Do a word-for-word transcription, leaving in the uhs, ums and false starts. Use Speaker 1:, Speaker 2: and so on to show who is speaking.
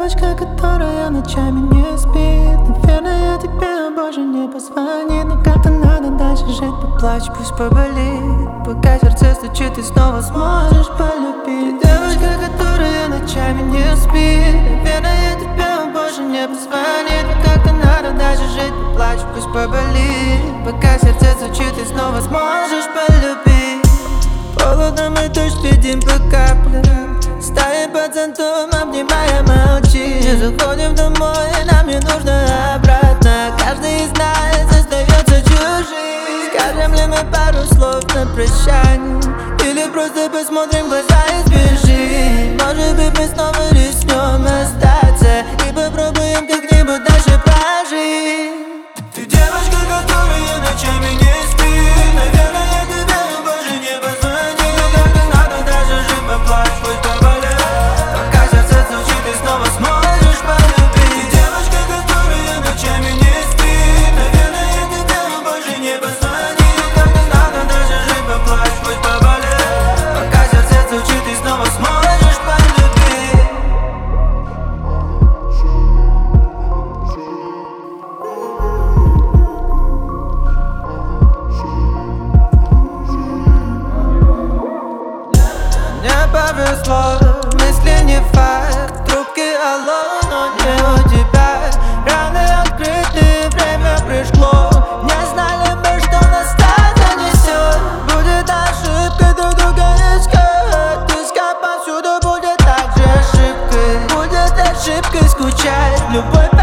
Speaker 1: девочка, которая ночами не спит. Наверное, тебе больше не позвонит, но как-то надо дальше жить. Поплачь, пусть поболит, пока сердце стучит, ты снова сможешь полюбить. Ты девочка, которая ночами не спит. Наверное, тебе больше не позвонит, но как-то надо дальше жить. Поплачь, пусть поболит, пока сердце стучит, ты снова сможешь полюбить. Холодно, мы дождь видим по каплям, стоим под зонтом, обнимая, молчи. Не заходим домой, нам не нужно обратно. Каждый из нас остается чужим. Скажем ли мы пару слов на прощание, или просто посмотрим в глаза и сбежим? Может быть, мы снова рискнем остаться и попробуем как-нибудь дальше прожить. Ты девочка, которая ночами не спит. Наверное, тебе больше не позвонит, но как-то надо дальше жить. Поплачь, пусть поболит, пока сердце стучит, ты снова сможешь полюбить. Ты девочка, которая ночами не спит. Наверное, тебе больше не позвонит, но как-то надо дальше жить. Поплачь, пусть поболит, пока сердце стучит, ты снова сможешь полюбить. Мне повезло, мысли не факт, трубки алло, но не у тебя. Раны открыты, время пришло. Не знали мы, что нас так занесет. Будет ошибкой друг друга искать, искать повсюду будет так же ошибкой. Будет ошибкой скучать, любой